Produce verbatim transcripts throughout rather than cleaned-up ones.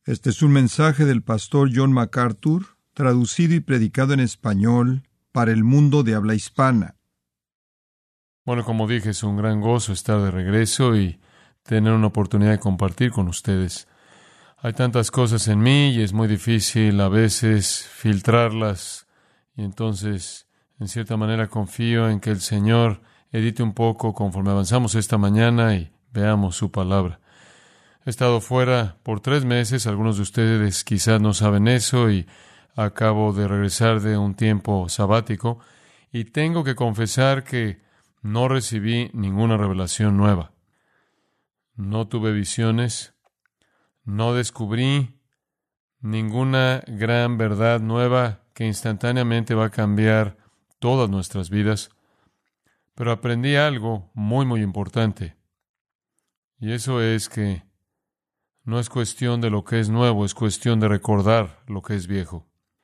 Este es un mensaje del pastor John MacArthur, traducido y predicado en español para el mundo de habla hispana. Bueno, como dije, es un gran gozo estar de regreso y tener una oportunidad de compartir con ustedes. Hay tantas cosas en mí y es muy difícil a veces filtrarlas, y entonces, en cierta manera, confío en que el Señor edite un poco conforme avanzamos esta mañana y veamos su palabra. He estado fuera por tres meses, algunos de ustedes quizás no saben eso, y acabo de regresar de un tiempo sabático, y tengo que confesar que no recibí ninguna revelación nueva. No tuve visiones, no descubrí ninguna gran verdad nueva que instantáneamente va a cambiar todas nuestras vidas, pero aprendí algo muy, muy importante, y eso es que no es cuestión de lo que es nuevo, es cuestión de recordar lo que es viejo.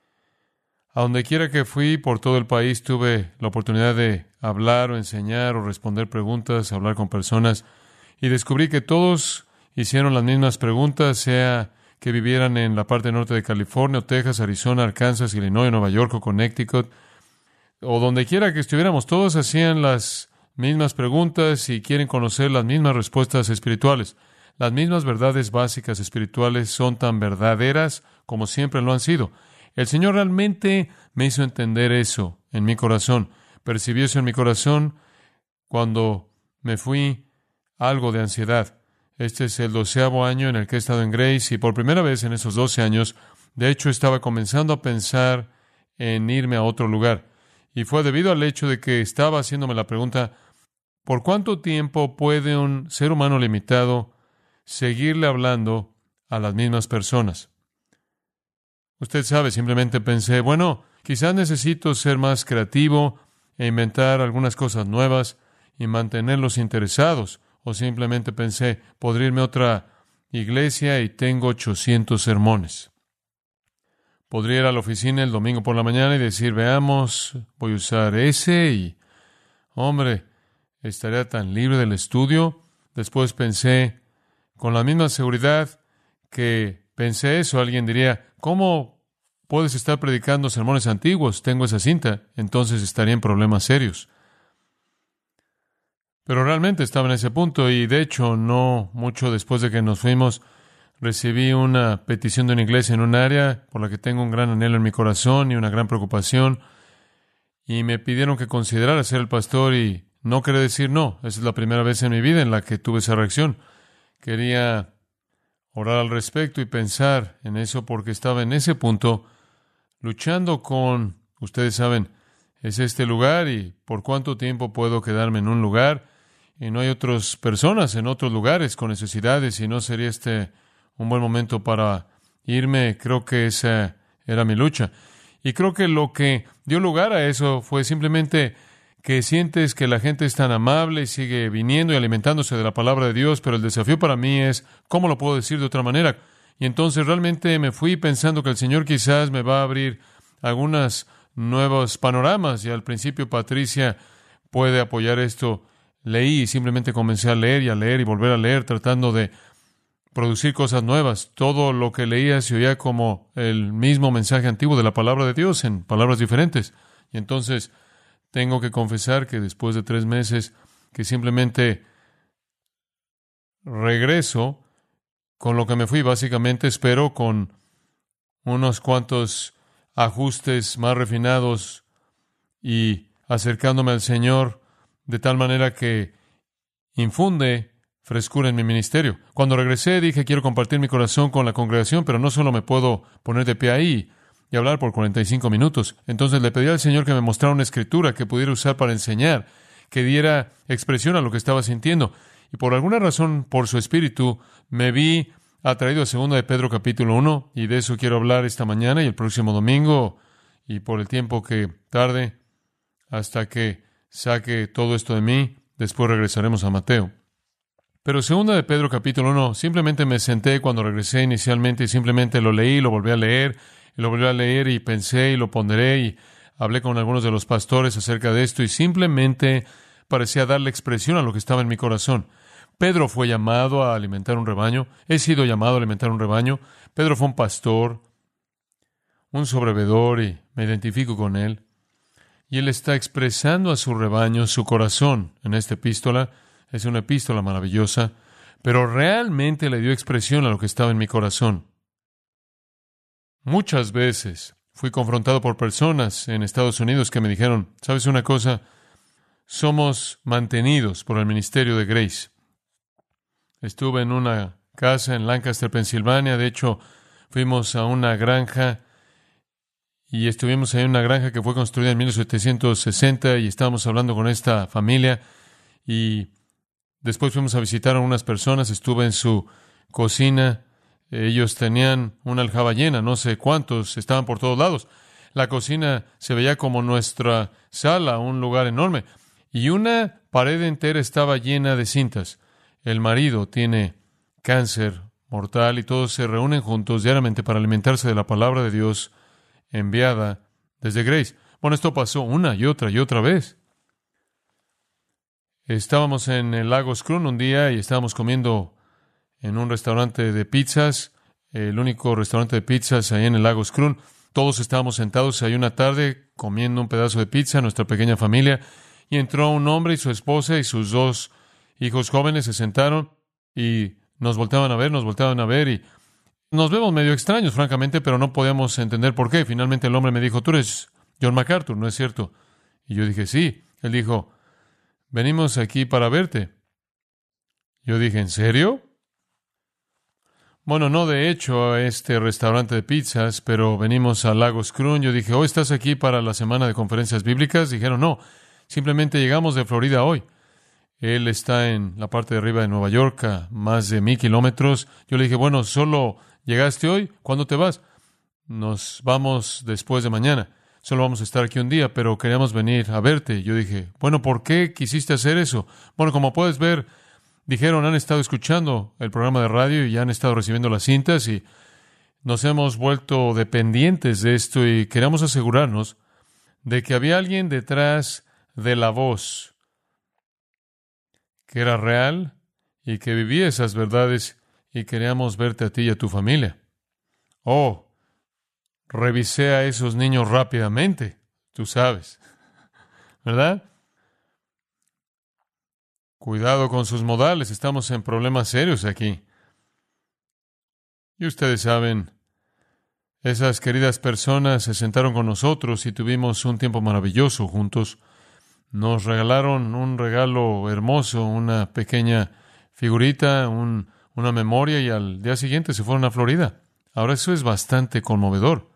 A donde quiera que fui por todo el país tuve la oportunidad de hablar o enseñar o responder preguntas, hablar con personas, y descubrí que todos hicieron las mismas preguntas, sea que vivieran en la parte norte de California, o Texas, Arizona, Arkansas, Illinois, Nueva York o Connecticut, o donde quiera que estuviéramos, todos hacían las mismas preguntas y quieren conocer las mismas respuestas espirituales. Las mismas verdades básicas espirituales son tan verdaderas como siempre lo han sido. El Señor realmente me hizo entender eso en mi corazón. Percibí eso en mi corazón cuando me fui algo de ansiedad. Este es el doceavo año en el que he estado en Grace, y por primera vez en esos doce años, de hecho, estaba comenzando a pensar en irme a otro lugar. Y fue debido al hecho de que estaba haciéndome la pregunta, ¿por cuánto tiempo puede un ser humano limitado seguirle hablando a las mismas personas? Usted sabe, simplemente pensé, bueno, quizás necesito ser más creativo e inventar algunas cosas nuevas y mantenerlos interesados. O simplemente pensé, podría irme a otra iglesia y tengo ochocientos sermones. Podría ir a la oficina el domingo por la mañana y decir, veamos, voy a usar ese y, hombre, estaría tan libre del estudio. Después pensé, con la misma seguridad que pensé eso, alguien diría, ¿cómo puedes estar predicando sermones antiguos? Tengo esa cinta, entonces estaría en problemas serios. Pero realmente estaba en ese punto, y de hecho, no mucho después de que nos fuimos, recibí una petición de una iglesia en un área por la que tengo un gran anhelo en mi corazón y una gran preocupación, y me pidieron que considerara ser el pastor, y no quería decir no. Esa es la primera vez en mi vida en la que tuve esa reacción. Quería orar al respecto y pensar en eso porque estaba en ese punto luchando con, ustedes saben, es este lugar y por cuánto tiempo puedo quedarme en un lugar y no hay otras personas en otros lugares con necesidades y no sería este un buen momento para irme. Creo que esa era mi lucha. Y creo que lo que dio lugar a eso fue simplemente que sientes que la gente es tan amable y sigue viniendo y alimentándose de la palabra de Dios, pero el desafío para mí es, ¿cómo lo puedo decir de otra manera? Y entonces realmente me fui pensando que el Señor quizás me va a abrir algunos nuevos panoramas, y al principio Patricia puede apoyar esto. Leí y simplemente comencé a leer y a leer y volver a leer, tratando de producir cosas nuevas. Todo lo que leía se oía como el mismo mensaje antiguo de la palabra de Dios en palabras diferentes. Y entonces tengo que confesar que después de tres meses que simplemente regreso con lo que me fui, básicamente espero con unos cuantos ajustes más refinados y acercándome al Señor de tal manera que infunde frescura en mi ministerio. Cuando regresé dije, quiero compartir mi corazón con la congregación, pero no solo me puedo poner de pie ahí y hablar por cuarenta y cinco minutos. Entonces le pedí al Señor que me mostrara una escritura que pudiera usar para enseñar, que diera expresión a lo que estaba sintiendo. Y por alguna razón, por su espíritu, me vi atraído a segunda de Pedro capítulo uno, y de eso quiero hablar esta mañana y el próximo domingo, y por el tiempo que tarde, hasta que saque todo esto de mí. Después regresaremos a Mateo. Pero segunda de Pedro capítulo uno, simplemente me senté cuando regresé inicialmente y simplemente lo leí, lo volví a leer, y lo volví a leer y pensé y lo ponderé y hablé con algunos de los pastores acerca de esto y simplemente parecía darle expresión a lo que estaba en mi corazón. Pedro fue llamado a alimentar un rebaño. He sido llamado a alimentar un rebaño. Pedro fue un pastor, un sobrevedor, y me identifico con él. Y él está expresando a su rebaño su corazón en esta epístola. Es una epístola maravillosa, pero realmente le dio expresión a lo que estaba en mi corazón. Muchas veces fui confrontado por personas en Estados Unidos que me dijeron, ¿sabes una cosa? Somos mantenidos por el ministerio de Grace. Estuve en una casa en Lancaster, Pensilvania. De hecho, fuimos a una granja y estuvimos ahí en una granja que fue construida en mil setecientos sesenta y estábamos hablando con esta familia y después fuimos a visitar a unas personas. Estuve en su cocina. Ellos tenían una aljaba llena, no sé cuántos, estaban por todos lados. La cocina se veía como nuestra sala, un lugar enorme. Y una pared entera estaba llena de cintas. El marido tiene cáncer mortal y todos se reúnen juntos diariamente para alimentarse de la palabra de Dios enviada desde Grace. Bueno, esto pasó una y otra y otra vez. Estábamos en el lago Scroon un día y estábamos comiendo en un restaurante de pizzas, el único restaurante de pizzas ahí en el lago Scroon. Todos estábamos sentados ahí una tarde comiendo un pedazo de pizza, nuestra pequeña familia, y entró un hombre y su esposa y sus dos hijos jóvenes se sentaron y nos volteaban a ver, nos volteaban a ver y nos vemos medio extraños, francamente, pero no podíamos entender por qué. Finalmente el hombre me dijo, tú eres John MacArthur, ¿no es cierto? Y yo dije, sí. Él dijo, venimos aquí para verte. Yo dije, ¿en serio? Bueno, no de hecho a este restaurante de pizzas, pero venimos al lago Scroon. Yo dije, ¿hoy estás aquí para la semana de conferencias bíblicas? Dijeron, no, simplemente llegamos de Florida hoy. Él está en la parte de arriba de Nueva York, a más de mil kilómetros. Yo le dije, bueno, ¿solo llegaste hoy? ¿Cuándo te vas? Nos vamos después de mañana. Solo vamos a estar aquí un día, pero queríamos venir a verte. Yo dije, bueno, ¿por qué quisiste hacer eso? Bueno, como puedes ver, dijeron, han estado escuchando el programa de radio y ya han estado recibiendo las cintas y nos hemos vuelto dependientes de esto y queríamos asegurarnos de que había alguien detrás de la voz que era real y que vivía esas verdades y queríamos verte a ti y a tu familia. Oh, revisé a esos niños rápidamente, tú sabes, ¿verdad? Cuidado con sus modales, estamos en problemas serios aquí. Y ustedes saben, esas queridas personas se sentaron con nosotros y tuvimos un tiempo maravilloso juntos. Nos regalaron un regalo hermoso, una pequeña figurita, un, una memoria, y al día siguiente se fueron a Florida. Ahora eso es bastante conmovedor.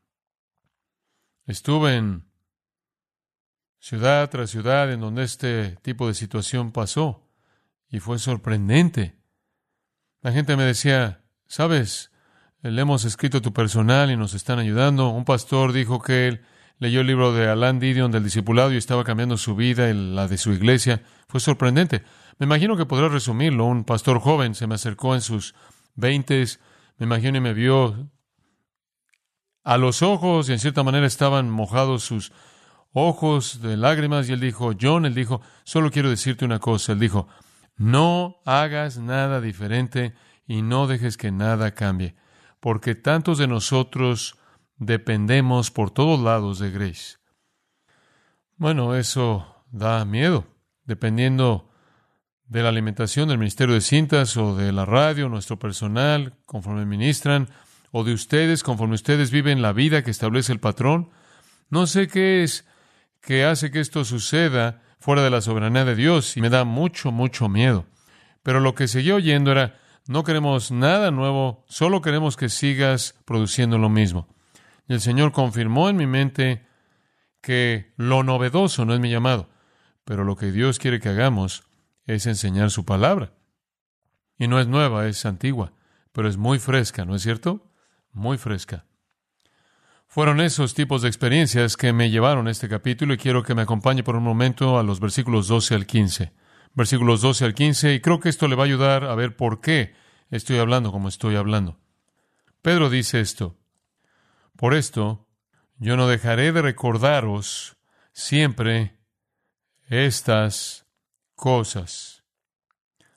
Estuve en ciudad tras ciudad en donde este tipo de situación pasó y fue sorprendente. La gente me decía, ¿sabes? Le hemos escrito tu personal y nos están ayudando. Un pastor dijo que él leyó el libro de Alain Didion del discipulado y estaba cambiando su vida y la de su iglesia. Fue sorprendente. Me imagino que podrás resumirlo. Un pastor joven se me acercó en sus veintes, me imagino, y me vio a los ojos y en cierta manera estaban mojados sus ojos de lágrimas y él dijo, John, él dijo, solo quiero decirte una cosa. Él dijo, no hagas nada diferente y no dejes que nada cambie, porque tantos de nosotros dependemos por todos lados de Grace. Bueno, eso da miedo, dependiendo de la alimentación del ministerio de cintas o de la radio, nuestro personal, conforme ministran, o de ustedes, conforme ustedes viven la vida que establece el patrón. No sé qué es que hace que esto suceda fuera de la soberanía de Dios y me da mucho, mucho miedo. Pero lo que seguía oyendo era, no queremos nada nuevo, solo queremos que sigas produciendo lo mismo. Y el Señor confirmó en mi mente que lo novedoso no es mi llamado, pero lo que Dios quiere que hagamos es enseñar su palabra. Y no es nueva, es antigua, pero es muy fresca, ¿no es cierto? Muy fresca. Fueron esos tipos de experiencias que me llevaron a este capítulo y quiero que me acompañe por un momento a los versículos doce al quince. Versículos doce al quince, y creo que esto le va a ayudar a ver por qué estoy hablando como estoy hablando. Pedro dice esto: por esto, yo no dejaré de recordaros siempre estas cosas.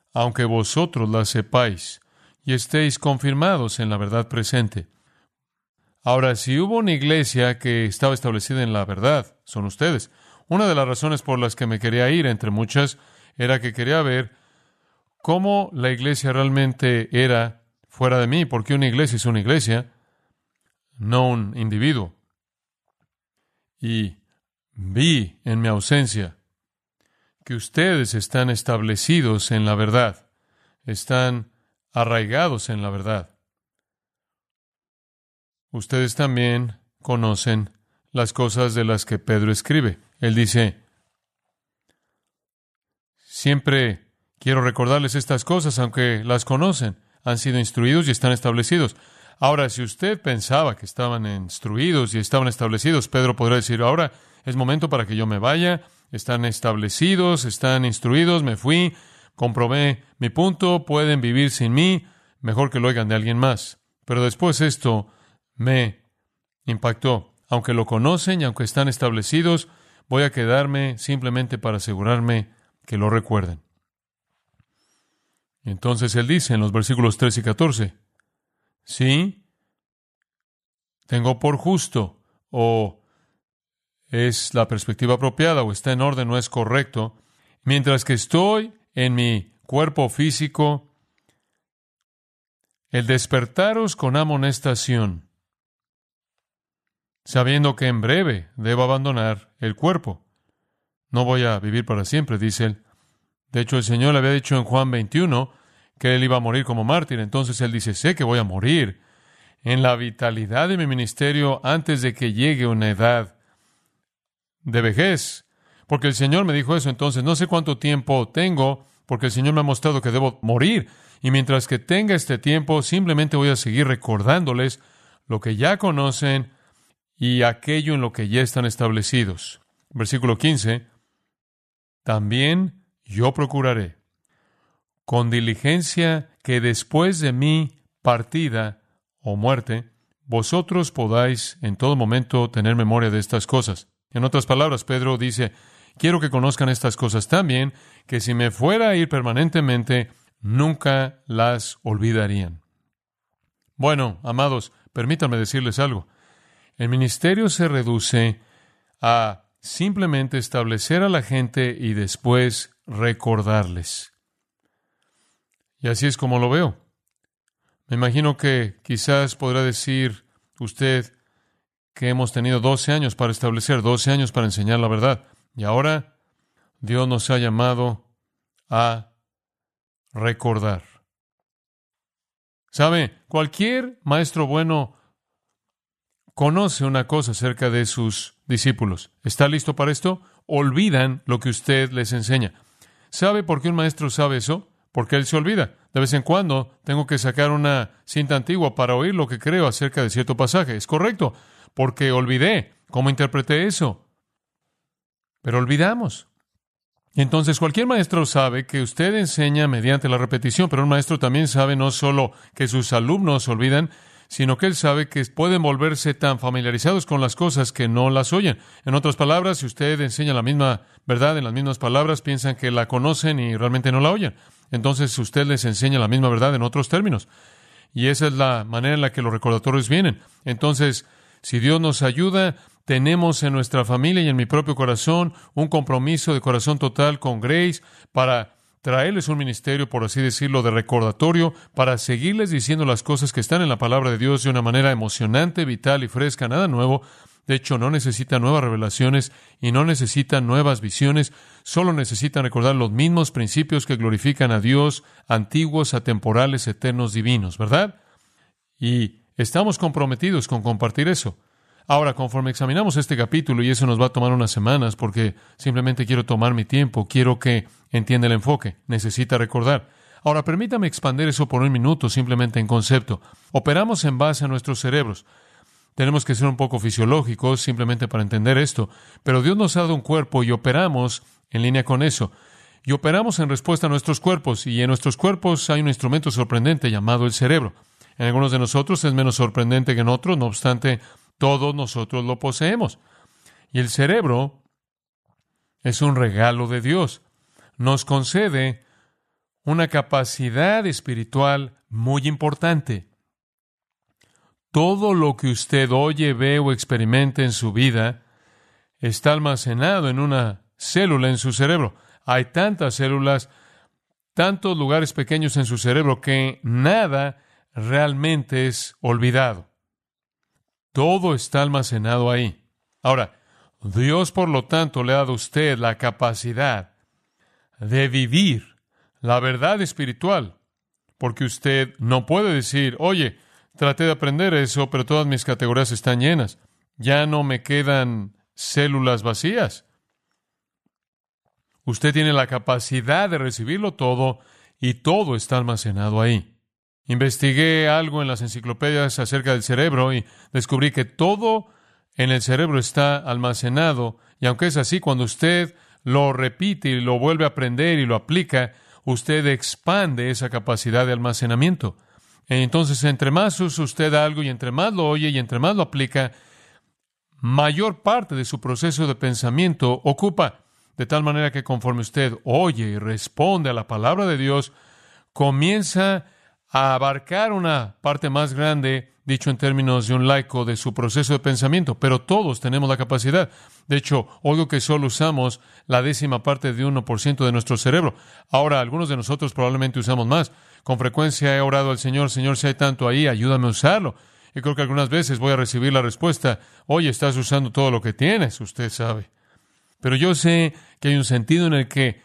aunque vosotros la sepáis y estéis confirmados en la verdad presente. Ahora, si hubo una iglesia que estaba establecida en la verdad, son ustedes. Una de las razones por las que me quería ir, entre muchas, era que quería ver cómo la iglesia realmente era fuera de mí, porque una iglesia es una iglesia, no un individuo. Y vi en mi ausencia que ustedes están establecidos en la verdad, están arraigados en la verdad. Ustedes también conocen las cosas de las que Pedro escribe. Él dice, siempre quiero recordarles estas cosas, aunque las conocen, han sido instruidos y están establecidos. Ahora, si usted pensaba que estaban instruidos y estaban establecidos, Pedro podrá decir, ahora es momento para que yo me vaya, están establecidos, están instruidos, me fui, comprobé mi punto, pueden vivir sin mí, mejor que lo oigan de alguien más. Pero después esto me impactó. Aunque lo conocen y aunque están establecidos, voy a quedarme simplemente para asegurarme que lo recuerden. Entonces él dice en los versículos trece y catorce, sí, tengo por justo, o es la perspectiva apropiada, o está en orden, o es correcto, mientras que estoy en mi cuerpo físico, el despertaros con amonestación, sabiendo que en breve debo abandonar el cuerpo. No voy a vivir para siempre, dice él. De hecho, el Señor le había dicho en Juan veintiuno que él iba a morir como mártir. Entonces él dice, sé que voy a morir en la vitalidad de mi ministerio antes de que llegue una edad de vejez. Porque el Señor me dijo eso. Entonces no sé cuánto tiempo tengo, porque el Señor me ha mostrado que debo morir. Y mientras que tenga este tiempo, simplemente voy a seguir recordándoles lo que ya conocen y aquello en lo que ya están establecidos. Versículo quince. También yo procuraré, con diligencia, que después de mi partida o muerte, vosotros podáis en todo momento tener memoria de estas cosas. En otras palabras, Pedro dice, quiero que conozcan estas cosas tan bien, que si me fuera a ir permanentemente, nunca las olvidarían. Bueno, amados, permítanme decirles algo. El ministerio se reduce a simplemente establecer a la gente y después recordarles. Y así es como lo veo. Me imagino que quizás podrá decir usted que hemos tenido doce años para establecer, doce años para enseñar la verdad. Y ahora Dios nos ha llamado a recordar. ¿Sabe? Cualquier maestro bueno conoce una cosa acerca de sus discípulos. ¿Está listo para esto? Olvidan lo que usted les enseña. ¿Sabe por qué un maestro sabe eso? Porque él se olvida. De vez en cuando tengo que sacar una cinta antigua para oír lo que creo acerca de cierto pasaje. Es correcto, porque olvidé cómo interpreté eso. Pero olvidamos. Entonces, cualquier maestro sabe que usted enseña mediante la repetición, pero un maestro también sabe no solo que sus alumnos olvidan, sino que él sabe que pueden volverse tan familiarizados con las cosas que no las oyen. En otras palabras, si usted enseña la misma verdad en las mismas palabras, piensan que la conocen y realmente no la oyen. Entonces, usted les enseña la misma verdad en otros términos. Y esa es la manera en la que los recordatorios vienen. Entonces, si Dios nos ayuda, tenemos en nuestra familia y en mi propio corazón un compromiso de corazón total con Grace para traerles un ministerio, por así decirlo, de recordatorio, para seguirles diciendo las cosas que están en la palabra de Dios de una manera emocionante, vital y fresca, nada nuevo. De hecho, no necesitan nuevas revelaciones y no necesitan nuevas visiones, solo necesitan recordar los mismos principios que glorifican a Dios, antiguos, atemporales, eternos, divinos, ¿verdad? Y estamos comprometidos con compartir eso. Ahora, conforme examinamos este capítulo, y eso nos va a tomar unas semanas porque simplemente quiero tomar mi tiempo, quiero que entienda el enfoque, necesita recordar. Ahora, permítame expandir eso por un minuto simplemente en concepto. Operamos en base a nuestros cerebros. Tenemos que ser un poco fisiológicos simplemente para entender esto, pero Dios nos ha dado un cuerpo y operamos en línea con eso. Y operamos en respuesta a nuestros cuerpos, y en nuestros cuerpos hay un instrumento sorprendente llamado el cerebro. En algunos de nosotros es menos sorprendente que en otros, no obstante, todos nosotros lo poseemos. Y el cerebro es un regalo de Dios. Nos concede una capacidad espiritual muy importante. Todo lo que usted oye, ve o experimenta en su vida está almacenado en una célula en su cerebro. Hay tantas células, tantos lugares pequeños en su cerebro que nada realmente es olvidado. Todo está almacenado ahí. Ahora, Dios, por lo tanto, le ha dado a usted la capacidad de vivir la verdad espiritual, porque usted no puede decir, oye, traté de aprender eso, pero todas mis categorías están llenas. Ya no me quedan células vacías. Usted tiene la capacidad de recibirlo todo y todo está almacenado ahí. Investigué algo en las enciclopedias acerca del cerebro y descubrí que todo en el cerebro está almacenado, y aunque es así, cuando usted lo repite y lo vuelve a aprender y lo aplica, usted expande esa capacidad de almacenamiento. Entonces, entre más usa usted algo y entre más lo oye y entre más lo aplica, mayor parte de su proceso de pensamiento ocupa, de tal manera que conforme usted oye y responde a la palabra de Dios, comienza a abarcar una parte más grande, dicho en términos de un laico, de su proceso de pensamiento. Pero todos tenemos la capacidad. De hecho, oigo que solo usamos la décima parte de uno por ciento de nuestro cerebro. Ahora, algunos de nosotros probablemente usamos más. Con frecuencia he orado al Señor, Señor, si hay tanto ahí, ayúdame a usarlo. Y creo que algunas veces voy a recibir la respuesta, oye, estás usando todo lo que tienes, usted sabe. Pero yo sé que hay un sentido en el que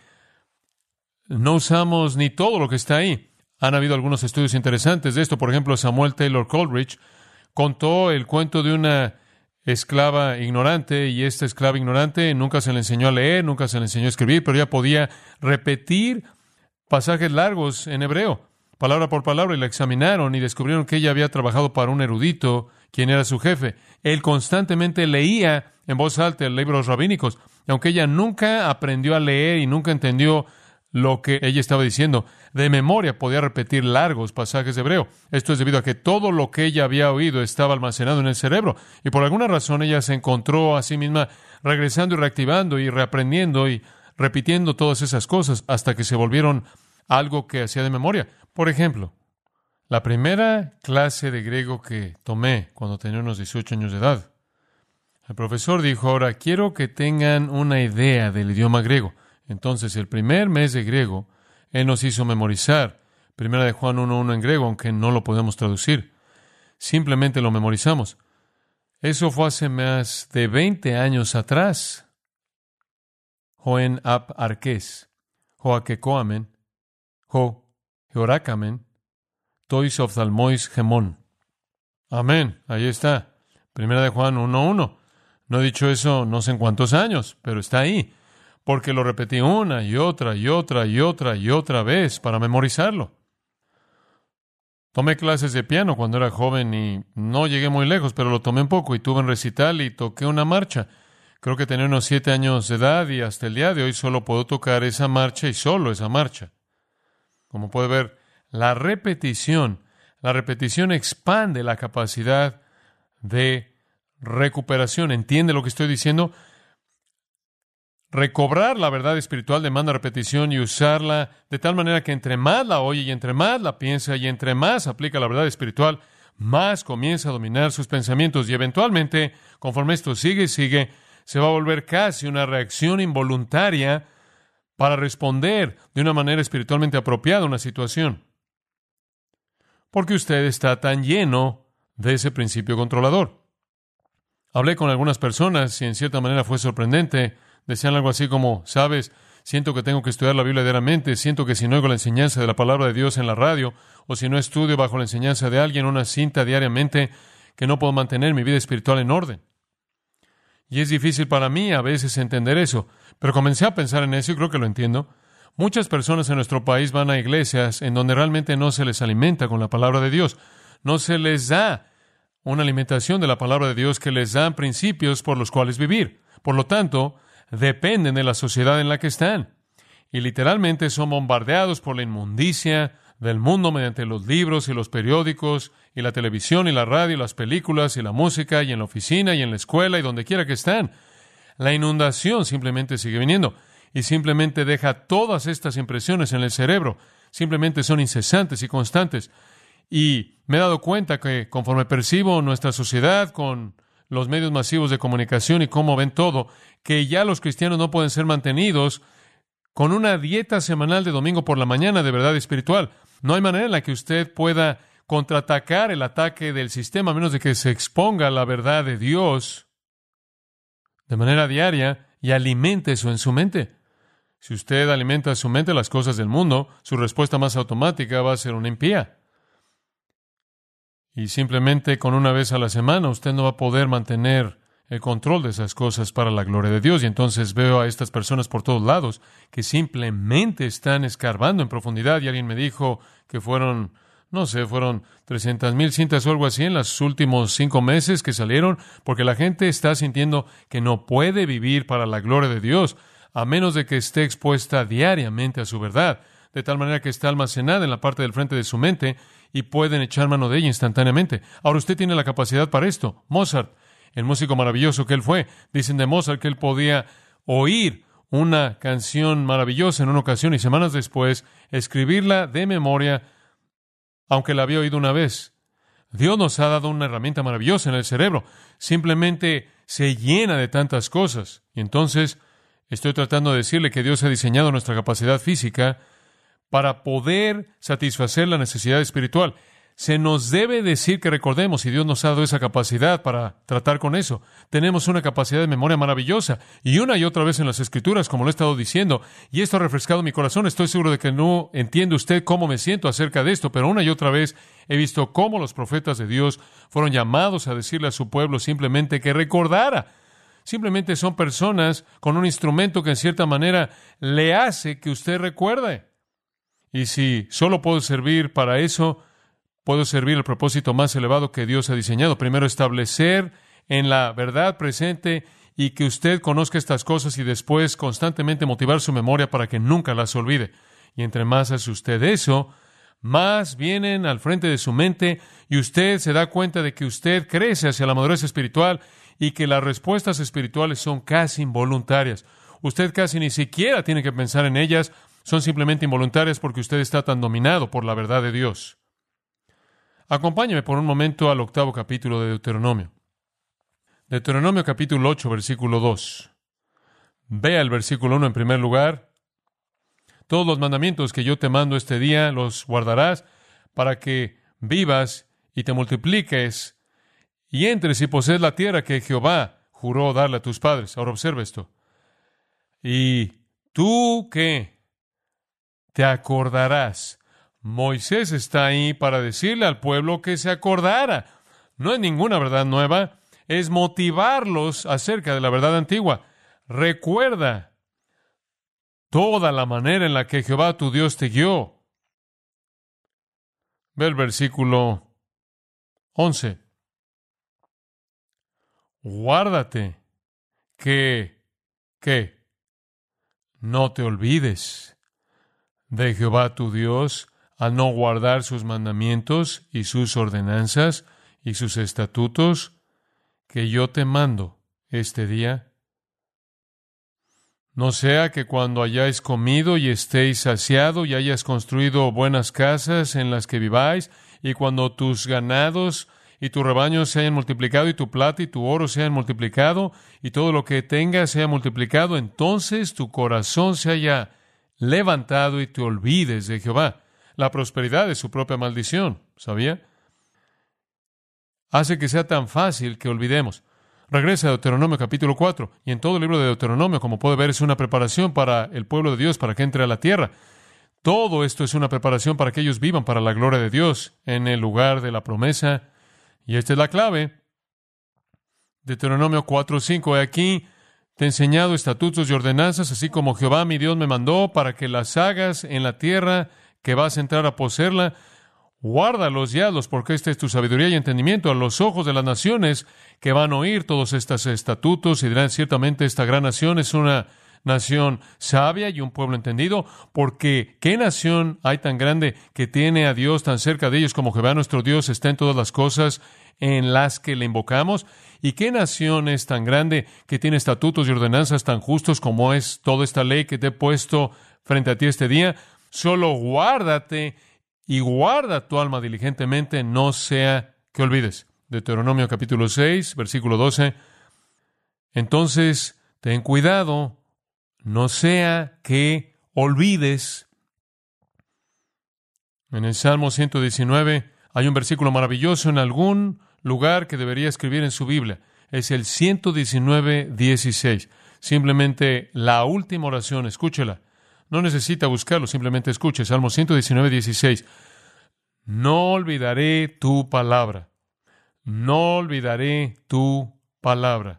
no usamos ni todo lo que está ahí. Han habido algunos estudios interesantes de esto. Por ejemplo, Samuel Taylor Coleridge contó el cuento de una esclava ignorante, y esta esclava ignorante nunca se le enseñó a leer, nunca se le enseñó a escribir, pero ella podía repetir pasajes largos en hebreo, palabra por palabra, y la examinaron y descubrieron que ella había trabajado para un erudito, quien era su jefe. Él constantemente leía en voz alta libros rabínicos, y aunque ella nunca aprendió a leer y nunca entendió lo que ella estaba diciendo, de memoria podía repetir largos pasajes de hebreo. Esto es debido a que todo lo que ella había oído estaba almacenado en el cerebro, y por alguna razón ella se encontró a sí misma regresando y reactivando y reaprendiendo y repitiendo todas esas cosas hasta que se volvieron algo que hacía de memoria. Por ejemplo, la primera clase de griego que tomé cuando tenía unos dieciocho años de edad, el profesor dijo, ahora quiero que tengan una idea del idioma griego. Entonces, el primer mes de griego, él nos hizo memorizar Primera de Juan uno uno en griego, aunque no lo podemos traducir. Simplemente lo memorizamos. Eso fue hace más de veinte años atrás. Joen ap arques, joaquecoamen, jo, georacamen, tois oftalmois gemón. Amén, ahí está. Primera de Juan uno uno. No he dicho eso no sé en cuántos años, pero está ahí. Porque lo repetí una y otra y otra y otra y otra vez para memorizarlo. Tomé clases de piano cuando era joven y no llegué muy lejos, pero lo tomé un poco y tuve un recital y toqué una marcha. Creo que tenía unos siete años de edad y hasta el día de hoy solo puedo tocar esa marcha y solo esa marcha. Como puede ver, la repetición, la repetición expande la capacidad de recuperación. ¿Entiende lo que estoy diciendo? Recobrar la verdad espiritual demanda repetición y usarla de tal manera que entre más la oye y entre más la piensa y entre más aplica la verdad espiritual, más comienza a dominar sus pensamientos y eventualmente, conforme esto sigue y sigue, se va a volver casi una reacción involuntaria para responder de una manera espiritualmente apropiada a una situación. Porque usted está tan lleno de ese principio controlador. Hablé con algunas personas y en cierta manera fue sorprendente. Decían algo así como, sabes, siento que tengo que estudiar la Biblia diariamente, siento que si no oigo la enseñanza de la palabra de Dios en la radio, o si no estudio bajo la enseñanza de alguien una cinta diariamente, que no puedo mantener mi vida espiritual en orden. Y es difícil para mí a veces entender eso, pero comencé a pensar en eso y creo que lo entiendo. Muchas personas en nuestro país van a iglesias en donde realmente no se les alimenta con la palabra de Dios, no se les da una alimentación de la palabra de Dios que les da principios por los cuales vivir. Por lo tanto, dependen de la sociedad en la que están. Y literalmente son bombardeados por la inmundicia del mundo mediante los libros y los periódicos y la televisión y la radio y las películas y la música y en la oficina y en la escuela y donde quiera que están. La inundación simplemente sigue viniendo y simplemente deja todas estas impresiones en el cerebro. simplemente son incesantes y constantes. Y me he dado cuenta que conforme percibo nuestra sociedad con los medios masivos de comunicación y cómo ven todo, que ya los cristianos no pueden ser mantenidos con una dieta semanal de domingo por la mañana de verdad espiritual. No hay manera en la que usted pueda contraatacar el ataque del sistema a menos de que se exponga a la verdad de Dios de manera diaria y alimente eso en su mente. Si usted alimenta su mente las cosas del mundo, su respuesta más automática va a ser una impía. Y simplemente con una vez a la semana usted no va a poder mantener el control de esas cosas para la gloria de Dios. Y entonces veo a estas personas por todos lados que simplemente están escarbando en profundidad. Y alguien me dijo que fueron, no sé, fueron trescientas mil cintas o algo así en los últimos cinco meses que salieron, porque la gente está sintiendo que no puede vivir para la gloria de Dios a menos de que esté expuesta diariamente a su verdad, de tal manera que está almacenada en la parte del frente de su mente y pueden echar mano de ella instantáneamente. Ahora usted tiene la capacidad para esto. Mozart, el músico maravilloso que él fue, dicen de Mozart que él podía oír una canción maravillosa en una ocasión y semanas después escribirla de memoria, aunque la había oído una vez. Dios nos ha dado una herramienta maravillosa en el cerebro. Simplemente se llena de tantas cosas. Y entonces estoy tratando de decirle que Dios ha diseñado nuestra capacidad física para poder satisfacer la necesidad espiritual. Se nos debe decir que recordemos, y Dios nos ha dado esa capacidad para tratar con eso. Tenemos una capacidad de memoria maravillosa, y una y otra vez en las Escrituras, como lo he estado diciendo, y esto ha refrescado mi corazón. Estoy seguro de que no entiende usted cómo me siento acerca de esto, pero una y otra vez he visto cómo los profetas de Dios fueron llamados a decirle a su pueblo simplemente que recordara. Simplemente son personas con un instrumento que en cierta manera le hace que usted recuerde. Y si solo puedo servir para eso, puedo servir el propósito más elevado que Dios ha diseñado. Primero, establecer en la verdad presente y que usted conozca estas cosas y después constantemente motivar su memoria para que nunca las olvide. Y entre más hace usted eso, más vienen al frente de su mente y usted se da cuenta de que usted crece hacia la madurez espiritual y que las respuestas espirituales son casi involuntarias. Usted casi ni siquiera tiene que pensar en ellas. Son simplemente involuntarias porque usted está tan dominado por la verdad de Dios. Acompáñeme por un momento al octavo capítulo de Deuteronomio. Deuteronomio capítulo ocho, versículo dos. Vea el versículo uno en primer lugar. Todos los mandamientos que yo te mando este día los guardarás para que vivas y te multipliques y entres y posees la tierra que Jehová juró darle a tus padres. Ahora observa esto. Y tú, ¿qué? Te acordarás. Moisés está ahí para decirle al pueblo que se acordara. No es ninguna verdad nueva, es motivarlos acerca de la verdad antigua. Recuerda toda la manera en la que Jehová tu Dios te guió. Ve el versículo once. Guárdate que, que no te olvides de Jehová tu Dios, al no guardar sus mandamientos y sus ordenanzas y sus estatutos que yo te mando este día. No sea que cuando hayáis comido y estéis saciado y hayas construido buenas casas en las que viváis, y cuando tus ganados y tus rebaños se hayan multiplicado, y tu plata y tu oro se hayan multiplicado, y todo lo que tengas se haya multiplicado, entonces tu corazón se haya levantado y te olvides de Jehová. La prosperidad es su propia maldición, ¿sabía? Hace que sea tan fácil que olvidemos. Regresa a Deuteronomio capítulo cuatro, y en todo el libro de Deuteronomio, como puede ver, es una preparación para el pueblo de Dios para que entre a la tierra. Todo esto es una preparación para que ellos vivan para la gloria de Dios en el lugar de la promesa. Y esta es la clave. Deuteronomio cuatro cinco, he aquí, te he enseñado estatutos y ordenanzas, así como Jehová mi Dios me mandó, para que las hagas en la tierra que vas a entrar a poseerla. Guárdalos y hazlos, porque esta es tu sabiduría y entendimiento a los ojos de las naciones que van a oír todos estos estatutos y dirán, ciertamente esta gran nación es una nación sabia y un pueblo entendido, porque ¿qué nación hay tan grande que tiene a Dios tan cerca de ellos como Jehová nuestro Dios está en todas las cosas en las que le invocamos? ¿Y qué nación es tan grande que tiene estatutos y ordenanzas tan justos como es toda esta ley que te he puesto frente a ti este día? Solo guárdate y guarda tu alma diligentemente, no sea que olvides. Deuteronomio capítulo seis, versículo doce. Entonces, ten cuidado, no sea que olvides. En el Salmo ciento diecinueve hay un versículo maravilloso en algún lugar que debería escribir en su Biblia. Es el ciento diecinueve, dieciséis. Simplemente la última oración, escúchela. No necesita buscarlo, simplemente escuche. Salmo ciento diecinueve, dieciséis. No olvidaré tu palabra. No olvidaré tu palabra.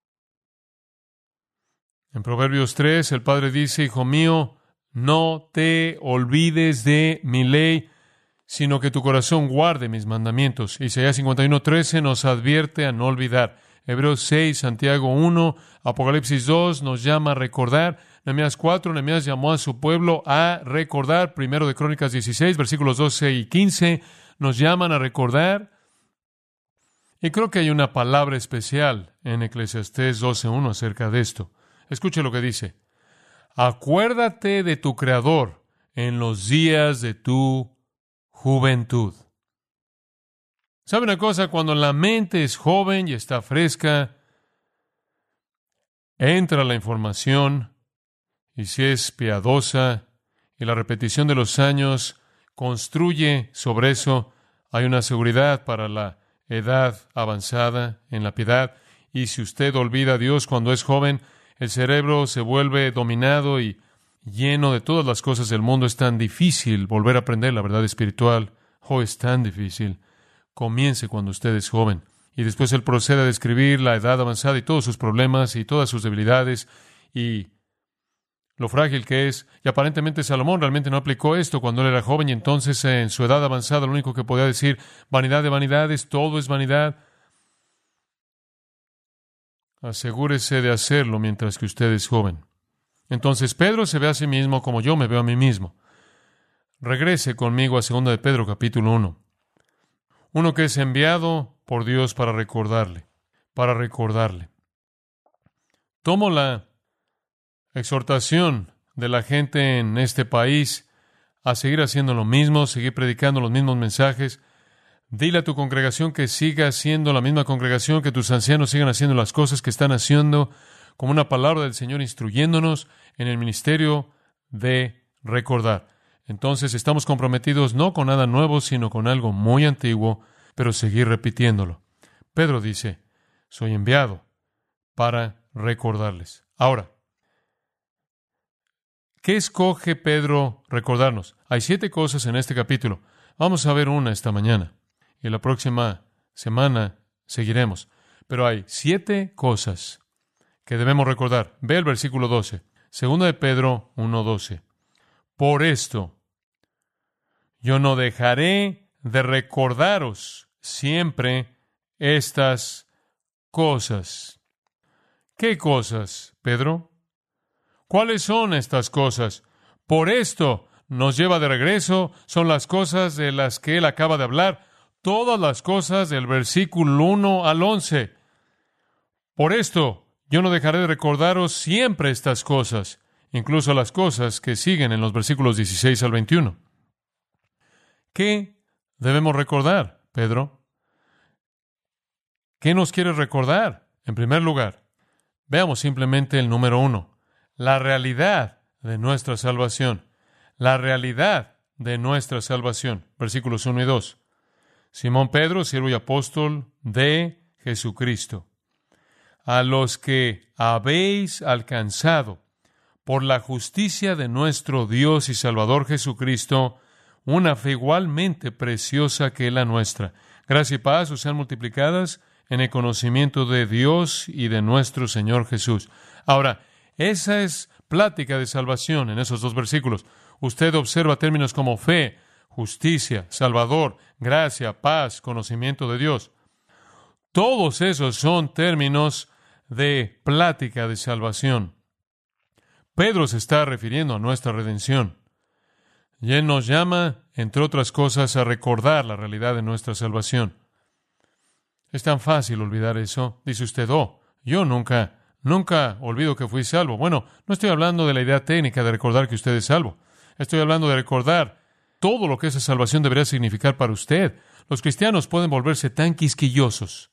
En Proverbios tres, el Padre dice, Hijo mío, no te olvides de mi ley, sino que tu corazón guarde mis mandamientos. Isaías cincuenta y uno, trece nos advierte a no olvidar. Hebreos seis, Santiago uno, Apocalipsis dos nos llama a recordar. Nehemías cuatro, Nehemías llamó a su pueblo a recordar. Primero de Crónicas dieciséis, versículos doce y quince nos llaman a recordar. Y creo que hay una palabra especial en Eclesiastés doce uno acerca de esto. Escuche lo que dice. Acuérdate de tu Creador en los días de tu juventud. ¿Sabe una cosa? Cuando la mente es joven y está fresca, entra la información, y si es piadosa, y la repetición de los años construye sobre eso, hay una seguridad para la edad avanzada en la piedad. Y si usted olvida a Dios cuando es joven, el cerebro se vuelve dominado y lleno de todas las cosas del mundo. Es tan difícil volver a aprender la verdad espiritual. Oh, es tan difícil. Comience cuando usted es joven. Y después él procede a describir la edad avanzada y todos sus problemas y todas sus debilidades y lo frágil que es. Y aparentemente Salomón realmente no aplicó esto cuando él era joven y entonces en su edad avanzada lo único que podía decir, vanidad de vanidades, todo es vanidad. Asegúrese de hacerlo mientras que usted es joven. Entonces Pedro se ve a sí mismo como yo me veo a mí mismo. Regrese conmigo a segunda de Pedro capítulo uno. Uno que es enviado por Dios para recordarle, para recordarle. Tomo la exhortación de la gente en este país a seguir haciendo lo mismo, seguir predicando los mismos mensajes. Dile a tu congregación que siga siendo la misma congregación, que tus ancianos sigan haciendo las cosas que están haciendo, como una palabra del Señor instruyéndonos en el ministerio de recordar. Entonces estamos comprometidos no con nada nuevo, sino con algo muy antiguo, pero seguir repitiéndolo. Pedro dice, soy enviado para recordarles. Ahora, ¿qué escoge Pedro recordarnos? Hay siete cosas en este capítulo. Vamos a ver una esta mañana. Y la próxima semana seguiremos. Pero hay siete cosas que debemos recordar. Ve el versículo doce. Segunda de Pedro uno doce. Por esto, yo no dejaré de recordaros siempre estas cosas. ¿Qué cosas, Pedro? ¿Cuáles son estas cosas? Por esto nos lleva de regreso. Son las cosas de las que él acaba de hablar. Todas las cosas del versículo uno al once. Por esto, yo no dejaré de recordaros siempre estas cosas, incluso las cosas que siguen en los versículos dieciséis al veintiuno. ¿Qué debemos recordar, Pedro? ¿Qué nos quiere recordar? En primer lugar, veamos simplemente el número uno, la realidad de nuestra salvación. La realidad de nuestra salvación. Versículos uno y dos. Simón Pedro, siervo y apóstol de Jesucristo, a los que habéis alcanzado por la justicia de nuestro Dios y Salvador Jesucristo, una fe igualmente preciosa que la nuestra. Gracia y paz os sean multiplicadas en el conocimiento de Dios y de nuestro Señor Jesús. Ahora, esa es plática de salvación en esos dos versículos. Usted observa términos como fe, justicia, Salvador, gracia, paz, conocimiento de Dios. Todos esos son términos de plática de salvación. Pedro se está refiriendo a nuestra redención. Y él nos llama, entre otras cosas, a recordar la realidad de nuestra salvación. Es tan fácil olvidar eso. Dice usted, oh, yo nunca, nunca olvido que fui salvo. Bueno, no estoy hablando de la idea técnica de recordar que usted es salvo. Estoy hablando de recordar todo lo que esa salvación debería significar para usted. Los cristianos pueden volverse tan quisquillosos,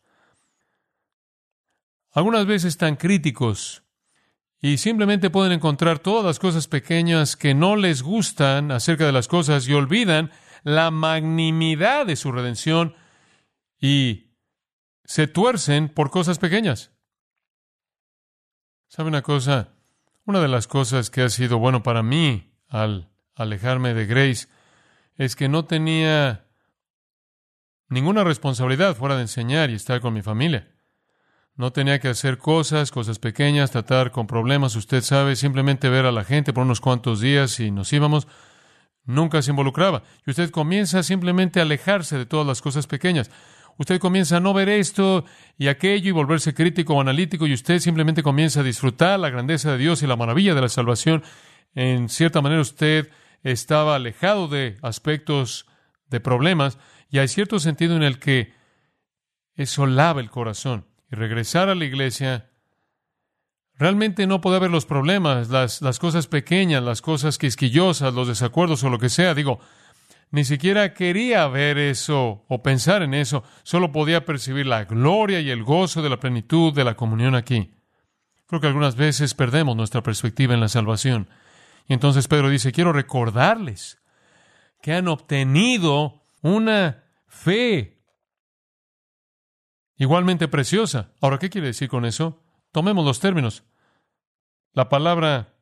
algunas veces tan críticos, y simplemente pueden encontrar todas las cosas pequeñas que no les gustan acerca de las cosas y olvidan la magnanimidad de su redención y se tuercen por cosas pequeñas. ¿Sabe una cosa? Una de las cosas que ha sido bueno para mí al alejarme de Grace es que no tenía ninguna responsabilidad fuera de enseñar y estar con mi familia. No tenía que hacer cosas, cosas pequeñas, tratar con problemas, usted sabe, simplemente ver a la gente por unos cuantos días y nos íbamos. Nunca se involucraba. Y usted comienza simplemente a alejarse de todas las cosas pequeñas. Usted comienza a no ver esto y aquello y volverse crítico o analítico, y usted simplemente comienza a disfrutar la grandeza de Dios y la maravilla de la salvación. En cierta manera usted estaba alejado de aspectos de problemas, y hay cierto sentido en el que eso lava el corazón. Y regresar a la iglesia, realmente no podía ver los problemas, las, las cosas pequeñas, las cosas quisquillosas, los desacuerdos o lo que sea. Digo, ni siquiera quería ver eso o pensar en eso. Solo podía percibir la gloria y el gozo de la plenitud de la comunión aquí. Creo que algunas veces perdemos nuestra perspectiva en la salvación. Y entonces Pedro dice, quiero recordarles que han obtenido una fe igualmente preciosa. Ahora, ¿qué quiere decir con eso? Tomemos los términos. La palabra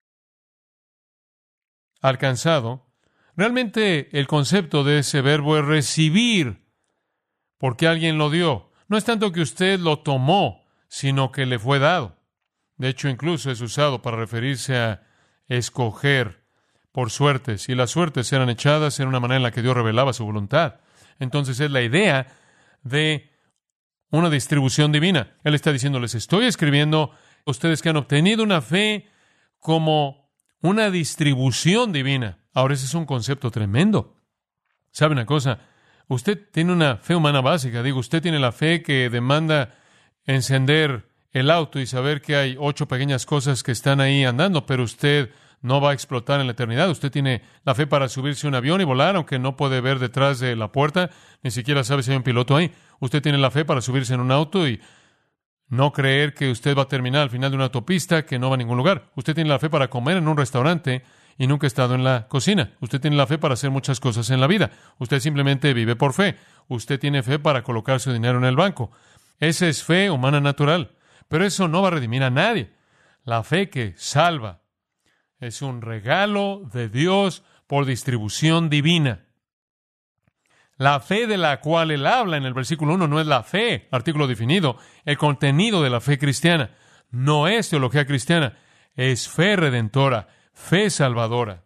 alcanzado, realmente el concepto de ese verbo es recibir, porque alguien lo dio. No es tanto que usted lo tomó, sino que le fue dado. De hecho, incluso es usado para referirse a escoger por suertes, y las suertes eran echadas en una manera en la que Dios revelaba su voluntad. Entonces es la idea de una distribución divina. Él está diciendo, les estoy escribiendo a ustedes que han obtenido una fe como una distribución divina. Ahora, ese es un concepto tremendo. ¿Sabe una cosa? Usted tiene una fe humana básica. Digo, usted tiene la fe que demanda encender el auto y saber que hay ocho pequeñas cosas que están ahí andando, pero usted no va a explotar en la eternidad. Usted tiene la fe para subirse a un avión y volar, aunque no puede ver detrás de la puerta, ni siquiera sabe si hay un piloto ahí. Usted tiene la fe para subirse en un auto y no creer que usted va a terminar al final de una autopista que no va a ningún lugar. Usted tiene la fe para comer en un restaurante y nunca ha estado en la cocina. Usted tiene la fe para hacer muchas cosas en la vida. Usted simplemente vive por fe. Usted tiene fe para colocar su dinero en el banco. Esa es fe humana natural. Pero eso no va a redimir a nadie. La fe que salva es un regalo de Dios por distribución divina. La fe de la cual él habla en el versículo uno no es la fe, artículo definido, el contenido de la fe cristiana. No es teología cristiana, es fe redentora, fe salvadora.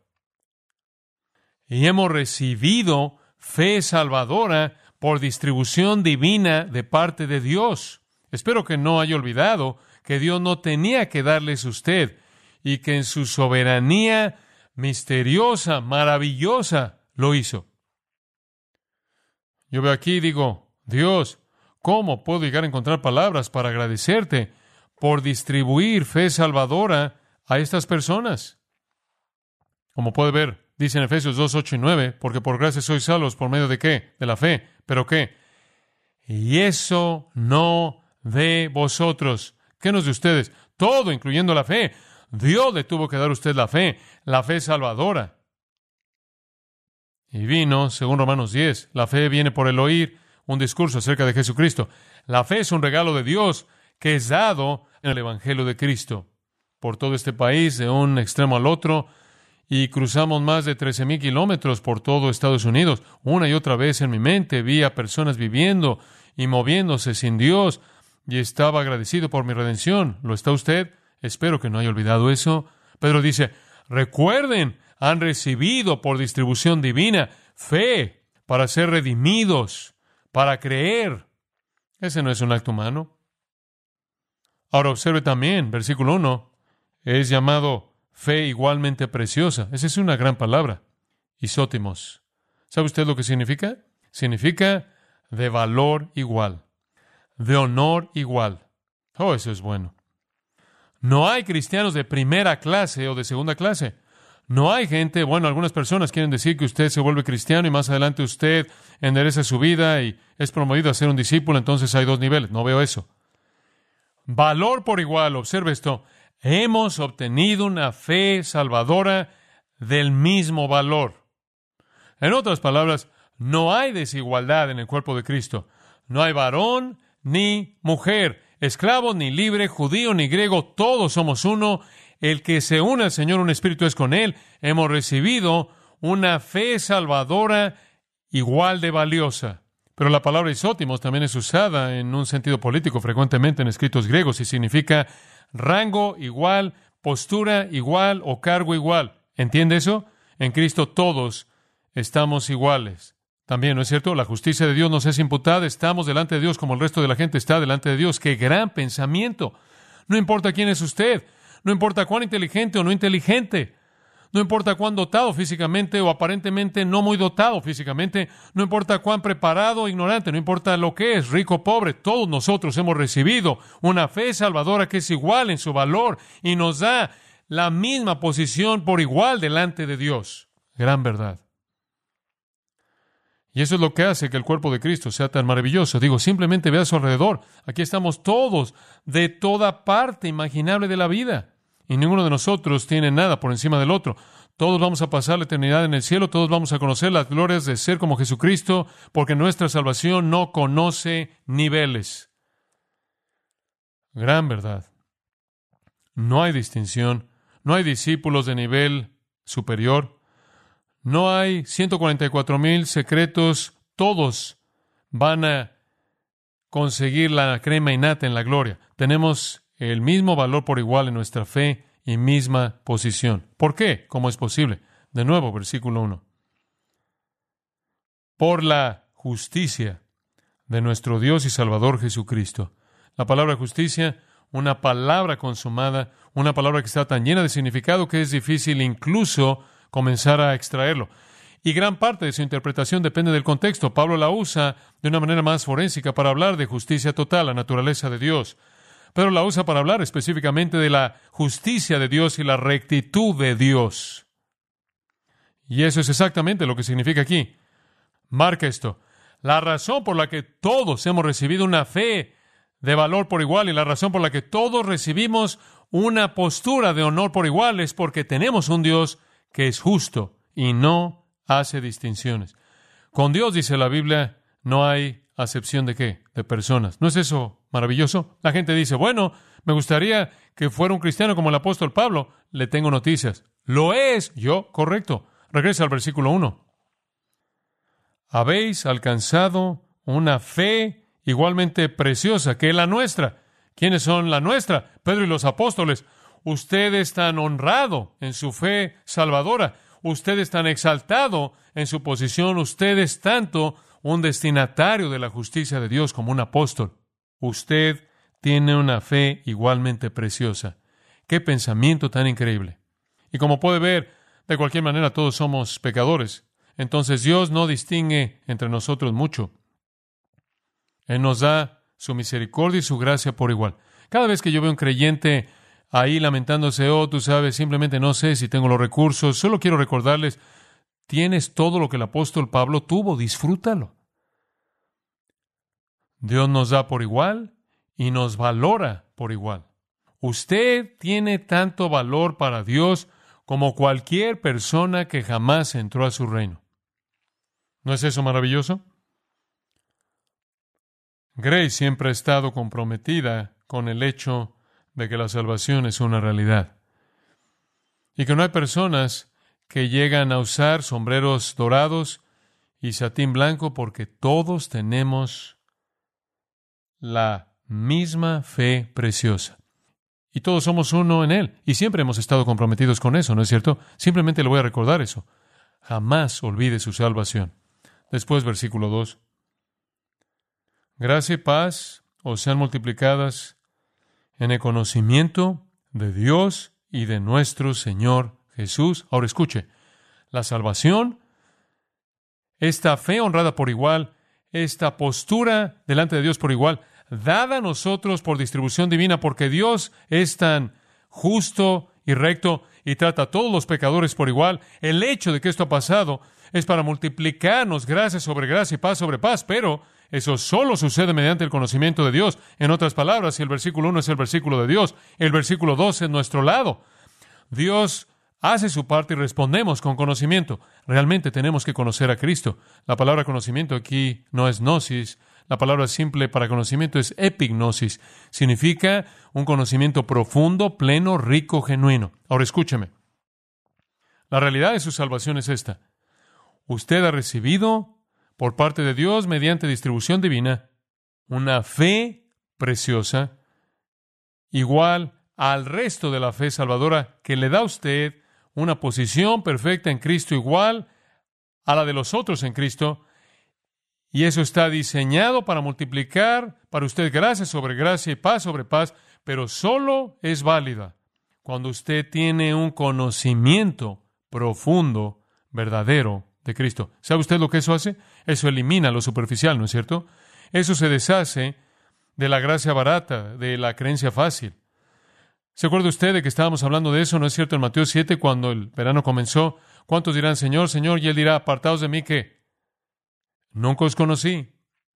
Y hemos recibido fe salvadora por distribución divina de parte de Dios. Espero que no haya olvidado que Dios no tenía que darles a usted y que en su soberanía misteriosa, maravillosa, lo hizo. Yo veo aquí y digo, Dios, ¿cómo puedo llegar a encontrar palabras para agradecerte por distribuir fe salvadora a estas personas? Como puede ver, dice en Efesios dos, ocho y nueve, porque por gracia sois salvos por medio de ¿qué? De la fe. ¿Pero qué? Y eso no de vosotros. ¿Qué no es de ustedes? Todo, incluyendo la fe. Dios le tuvo que dar a usted la fe, la fe salvadora. Y vino, según Romanos diez, la fe viene por el oír un discurso acerca de Jesucristo. La fe es un regalo de Dios que es dado en el Evangelio de Cristo por todo este país, de un extremo al otro, y cruzamos más de trece mil kilómetros por todo Estados Unidos. Una y otra vez en mi mente vi a personas viviendo y moviéndose sin Dios, y estaba agradecido por mi redención. ¿Lo está usted? Espero que no haya olvidado eso. Pedro dice, recuerden, han recibido por distribución divina fe para ser redimidos, para creer. Ese no es un acto humano. Ahora observe también, versículo uno, es llamado fe igualmente preciosa. Esa es una gran palabra. Isótimos. ¿Sabe usted lo que significa? Significa de valor igual, de honor igual. Oh, eso es bueno. No hay cristianos de primera clase o de segunda clase. No hay gente, bueno, algunas personas quieren decir que usted se vuelve cristiano y más adelante usted endereza su vida y es promovido a ser un discípulo, entonces hay dos niveles. No veo eso. Valor por igual, observe esto. Hemos obtenido una fe salvadora del mismo valor. En otras palabras, no hay desigualdad en el cuerpo de Cristo. No hay varón ni mujer, esclavo ni libre, judío ni griego, todos somos uno. El que se une al Señor, un espíritu es con Él. Hemos recibido una fe salvadora igual de valiosa. Pero la palabra isótimos también es usada en un sentido político frecuentemente en escritos griegos y significa rango igual, postura igual o cargo igual. ¿Entiende eso? En Cristo todos estamos iguales. También, ¿no es cierto? La justicia de Dios nos es imputada. Estamos delante de Dios como el resto de la gente está delante de Dios. ¡Qué gran pensamiento! No importa quién es usted. No importa cuán inteligente o no inteligente. No importa cuán dotado físicamente o aparentemente no muy dotado físicamente. No importa cuán preparado o ignorante. No importa lo que es, rico o pobre. Todos nosotros hemos recibido una fe salvadora que es igual en su valor y nos da la misma posición por igual delante de Dios. Gran verdad. Y eso es lo que hace que el cuerpo de Cristo sea tan maravilloso. Digo, simplemente ve a su alrededor. Aquí estamos todos de toda parte imaginable de la vida. Y ninguno de nosotros tiene nada por encima del otro. Todos vamos a pasar la eternidad en el cielo. Todos vamos a conocer las glorias de ser como Jesucristo, porque nuestra salvación no conoce niveles. Gran verdad. No hay distinción. No hay discípulos de nivel superior. No hay ciento cuarenta y cuatro mil secretos. Todos van a conseguir la crema innata en la gloria. Tenemos el mismo valor por igual en nuestra fe y misma posición. ¿Por qué? ¿Cómo es posible? De nuevo, versículo uno. Por la justicia de nuestro Dios y Salvador Jesucristo. La palabra justicia, una palabra consumada, una palabra que está tan llena de significado que es difícil incluso comenzar a extraerlo. Y gran parte de su interpretación depende del contexto. Pablo la usa de una manera más forénsica para hablar de justicia total, la naturaleza de Dios. Pero la usa para hablar específicamente de la justicia de Dios y la rectitud de Dios. Y eso es exactamente lo que significa aquí. Marca esto. La razón por la que todos hemos recibido una fe de valor por igual y la razón por la que todos recibimos una postura de honor por igual es porque tenemos un Dios que es justo y no hace distinciones. Con Dios, dice la Biblia, no hay acepción de qué, de personas. ¿No es eso maravilloso? La gente dice, bueno, me gustaría que fuera un cristiano como el apóstol Pablo. Le tengo noticias. ¿Lo es? Yo, correcto. Regresa al versículo uno. Habéis alcanzado una fe igualmente preciosa que la nuestra. ¿Quiénes son la nuestra? Pedro y los apóstoles. Usted es tan honrado en su fe salvadora. Usted es tan exaltado en su posición. Usted es tanto un destinatario de la justicia de Dios como un apóstol. Usted tiene una fe igualmente preciosa. ¡Qué pensamiento tan increíble! Y como puede ver, de cualquier manera todos somos pecadores. Entonces Dios no distingue entre nosotros mucho. Él nos da su misericordia y su gracia por igual. Cada vez que yo veo un creyente ahí lamentándose, oh, tú sabes, simplemente no sé si tengo los recursos, solo quiero recordarles, tienes todo lo que el apóstol Pablo tuvo, disfrútalo. Dios nos da por igual y nos valora por igual. Usted tiene tanto valor para Dios como cualquier persona que jamás entró a su reino. ¿No es eso maravilloso? Grace siempre ha estado comprometida con el hecho de que la salvación es una realidad y que no hay personas que llegan a usar sombreros dorados y satín blanco porque todos tenemos la misma fe preciosa y todos somos uno en Él y siempre hemos estado comprometidos con eso, ¿no es cierto? Simplemente le voy a recordar eso. Jamás olvide su salvación. Después, versículo dos. Gracia y paz os sean multiplicadas en el conocimiento de Dios y de nuestro Señor Jesús. Ahora escuche, la salvación, esta fe honrada por igual, esta postura delante de Dios por igual, dada a nosotros por distribución divina, porque Dios es tan justo y recto y trata a todos los pecadores por igual. El hecho de que esto ha pasado es para multiplicarnos gracia sobre gracia y paz sobre paz, pero eso solo sucede mediante el conocimiento de Dios. En otras palabras, si el versículo uno es el versículo de Dios, el versículo dos es nuestro lado. Dios hace su parte y respondemos con conocimiento. Realmente tenemos que conocer a Cristo. La palabra conocimiento aquí no es gnosis. La palabra simple para conocimiento es epignosis. Significa un conocimiento profundo, pleno, rico, genuino. Ahora escúcheme. La realidad de su salvación es esta. Usted ha recibido por parte de Dios, mediante distribución divina, una fe preciosa, igual al resto de la fe salvadora, que le da a usted una posición perfecta en Cristo, igual a la de los otros en Cristo, y eso está diseñado para multiplicar para usted gracia sobre gracia y paz sobre paz, pero solo es válida cuando usted tiene un conocimiento profundo, verdadero, de Cristo. ¿Sabe usted lo que eso hace? Eso elimina lo superficial, ¿no es cierto? Eso se deshace de la gracia barata, de la creencia fácil. ¿Se acuerda usted de que estábamos hablando de eso, no es cierto, en Mateo siete, cuando el verano comenzó? ¿Cuántos dirán, Señor, Señor? Y Él dirá, apartaos de mí, que nunca os conocí.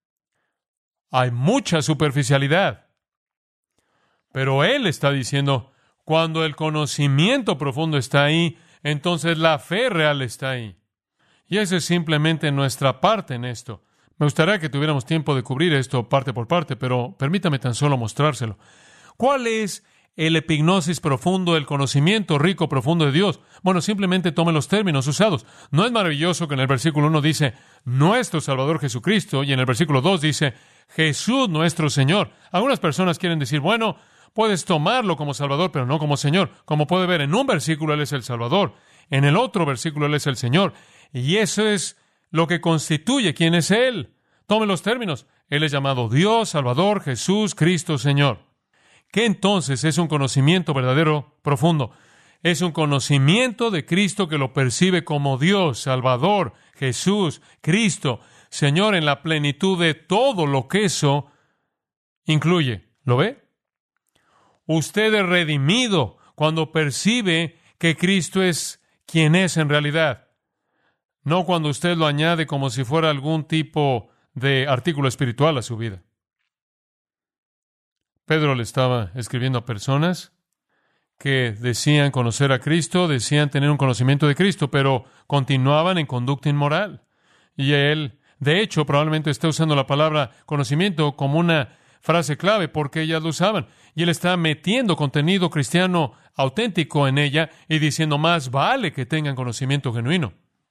Hay mucha superficialidad. Pero Él está diciendo, cuando el conocimiento profundo está ahí, entonces la fe real está ahí. Y esa es simplemente nuestra parte en esto. Me gustaría que tuviéramos tiempo de cubrir esto parte por parte, pero permítame tan solo mostrárselo. ¿Cuál es el epignosis profundo, el conocimiento rico profundo de Dios? Bueno, simplemente tome los términos usados. ¿No es maravilloso que en el versículo uno dice, nuestro Salvador Jesucristo, y en el versículo dos dice, Jesús nuestro Señor? Algunas personas quieren decir, bueno, puedes tomarlo como Salvador, pero no como Señor. Como puede ver, en un versículo Él es el Salvador, en el otro versículo Él es el Señor. Y eso es lo que constituye quién es Él. Tome los términos. Él es llamado Dios, Salvador, Jesús, Cristo, Señor. ¿Qué entonces es un conocimiento verdadero, profundo? Es un conocimiento de Cristo que lo percibe como Dios, Salvador, Jesús, Cristo, Señor, en la plenitud de todo lo que eso incluye. ¿Lo ve? Usted es redimido cuando percibe que Cristo es quien es en realidad. No cuando usted lo añade como si fuera algún tipo de artículo espiritual a su vida. Pedro le estaba escribiendo a personas que decían conocer a Cristo, decían tener un conocimiento de Cristo, pero continuaban en conducta inmoral. Y él, de hecho, probablemente está usando la palabra conocimiento como una frase clave porque ellas lo usaban. Y él está metiendo contenido cristiano auténtico en ella y diciendo, más vale que tengan conocimiento genuino.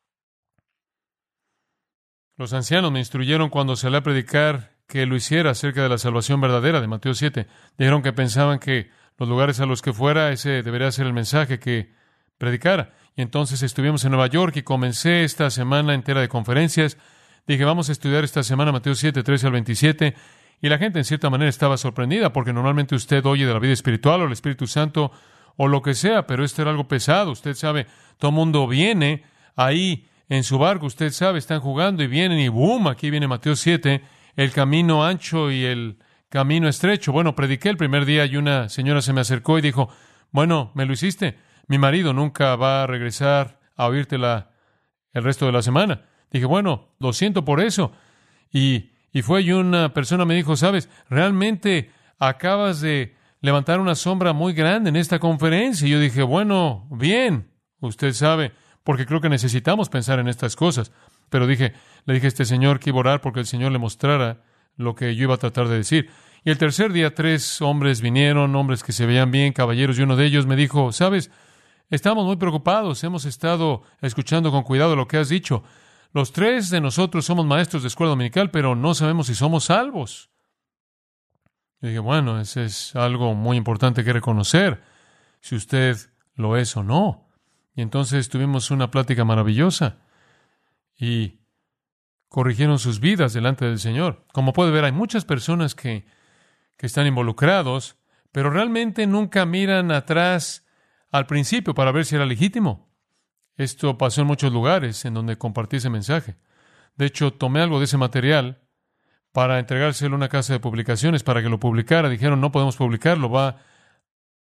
Los ancianos me instruyeron cuando salí a predicar que lo hiciera acerca de la salvación verdadera de Mateo siete. Dijeron que pensaban que los lugares a los que fuera, ese debería ser el mensaje que predicara. Y entonces estuvimos en Nueva York y comencé esta semana entera de conferencias. Dije, vamos a estudiar esta semana Mateo siete, trece al veintisiete. Y la gente en cierta manera estaba sorprendida porque normalmente usted oye de la vida espiritual o el Espíritu Santo o lo que sea, pero esto era algo pesado. Usted sabe, todo el mundo viene ahí en su barco, usted sabe, están jugando y vienen y boom, aquí viene Mateo siete, el camino ancho y el camino estrecho. Bueno, prediqué el primer día y una señora se me acercó y dijo, bueno, ¿me lo hiciste? Mi marido nunca va a regresar a oírtela el resto de la semana. Dije, bueno, lo siento por eso. Y, y fue y una persona me dijo, sabes, realmente acabas de levantar una sombra muy grande en esta conferencia. Y yo dije, bueno, bien, usted sabe, porque creo que necesitamos pensar en estas cosas. Pero dije, le dije a este señor que iba a orar porque el Señor le mostrara lo que yo iba a tratar de decir. Y el tercer día tres hombres vinieron, hombres que se veían bien, caballeros, y uno de ellos me dijo, sabes, estamos muy preocupados, hemos estado escuchando con cuidado lo que has dicho. Los tres de nosotros somos maestros de escuela dominical, pero no sabemos si somos salvos. Y dije, bueno, ese es algo muy importante que reconocer, si usted lo es o no. Y entonces tuvimos una plática maravillosa y corrigieron sus vidas delante del Señor. Como puede ver, hay muchas personas que, que están involucrados, pero realmente nunca miran atrás al principio para ver si era legítimo. Esto pasó en muchos lugares en donde compartí ese mensaje. De hecho, tomé algo de ese material para entregárselo a una casa de publicaciones para que lo publicara. Dijeron, no podemos publicarlo, va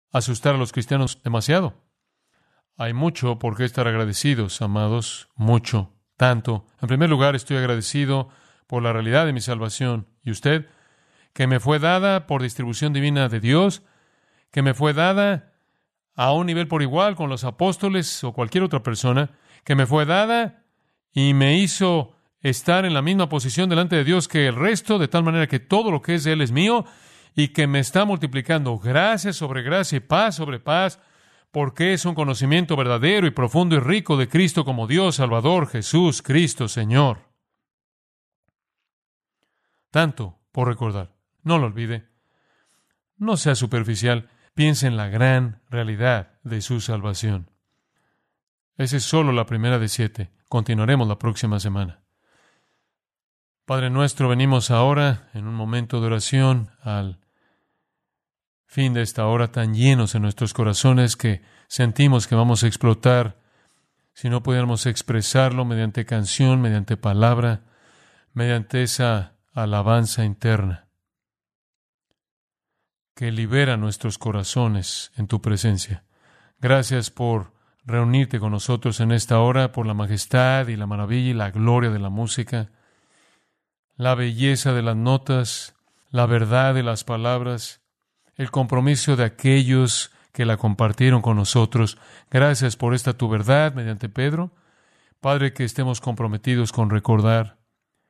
asustar a los cristianos demasiado. Hay mucho por qué estar agradecidos, amados, mucho, tanto. En primer lugar, estoy agradecido por la realidad de mi salvación. ¿Y usted? Que me fue dada por distribución divina de Dios, que me fue dada a un nivel por igual con los apóstoles o cualquier otra persona, que me fue dada y me hizo estar en la misma posición delante de Dios que el resto, de tal manera que todo lo que es de Él es mío, y que me está multiplicando gracia sobre gracia y paz sobre paz, porque es un conocimiento verdadero y profundo y rico de Cristo como Dios, Salvador, Jesús, Cristo, Señor. Tanto por recordar. No lo olvide. No sea superficial. Piense en la gran realidad de su salvación. Esa es solo la primera de siete. Continuaremos la próxima semana. Padre nuestro, venimos ahora en un momento de oración al fin de esta hora, tan llenos en nuestros corazones que sentimos que vamos a explotar si no pudiéramos expresarlo mediante canción, mediante palabra, mediante esa alabanza interna que libera nuestros corazones en tu presencia. Gracias por reunirte con nosotros en esta hora, por la majestad y la maravilla y la gloria de la música, la belleza de las notas, la verdad de las palabras, el compromiso de aquellos que la compartieron con nosotros. Gracias por esta tu verdad mediante Pedro. Padre, que estemos comprometidos con recordar,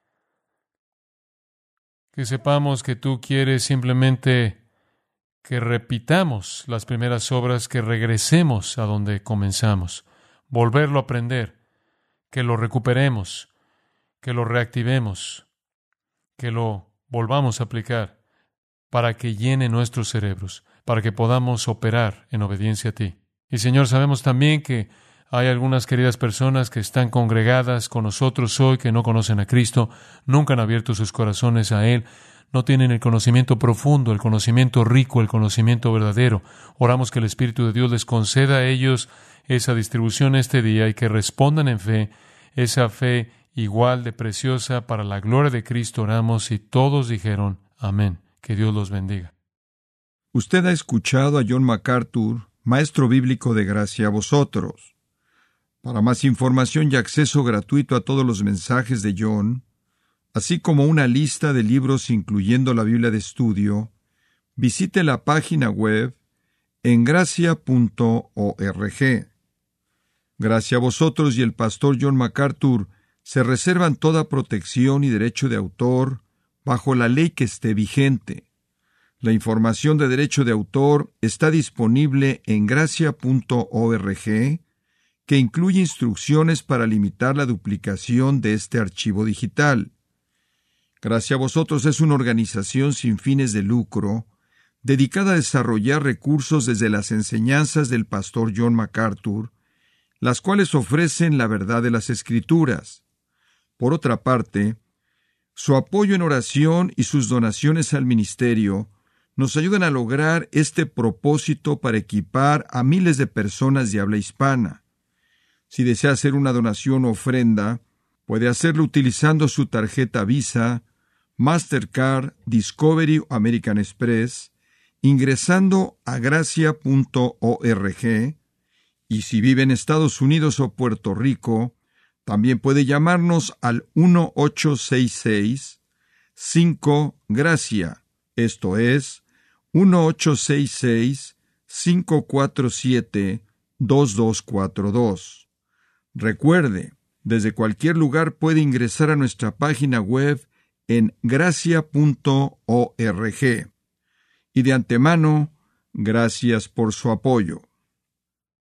que sepamos que tú quieres simplemente que repitamos las primeras obras, que regresemos a donde comenzamos, volverlo a aprender, que lo recuperemos, que lo reactivemos, que lo volvamos a aplicar para que llene nuestros cerebros, para que podamos operar en obediencia a ti. Y Señor, sabemos también que hay algunas queridas personas que están congregadas con nosotros hoy que no conocen a Cristo, nunca han abierto sus corazones a Él, no tienen el conocimiento profundo, el conocimiento rico, el conocimiento verdadero. Oramos que el Espíritu de Dios les conceda a ellos esa distribución este día y que respondan en fe, esa fe igual de preciosa para la gloria de Cristo. Oramos y todos dijeron amén. Que Dios los bendiga. Usted ha escuchado a John MacArthur, maestro bíblico de Gracia a Vosotros. Para más información y acceso gratuito a todos los mensajes de John, así como una lista de libros incluyendo la Biblia de estudio, visite la página web en gracia punto org. Gracia a Vosotros y el pastor John MacArthur se reservan toda protección y derecho de autor bajo la ley que esté vigente. La información de derecho de autor está disponible en gracia punto org, que incluye instrucciones para limitar la duplicación de este archivo digital. Gracia a Vosotros es una organización sin fines de lucro, dedicada a desarrollar recursos desde las enseñanzas del pastor John MacArthur, las cuales ofrecen la verdad de las Escrituras. Por otra parte, su apoyo en oración y sus donaciones al ministerio nos ayudan a lograr este propósito para equipar a miles de personas de habla hispana. Si desea hacer una donación o ofrenda, puede hacerlo utilizando su tarjeta Visa, Mastercard, Discovery o American Express, ingresando a gracia punto org, y si vive en Estados Unidos o Puerto Rico, también puede llamarnos al uno ocho seis seis cinco gracia, esto es, uno ocho seis seis cinco cuatro siete dos dos cuatro dos. Recuerde, desde cualquier lugar puede ingresar a nuestra página web en gracia punto org. Y de antemano, gracias por su apoyo.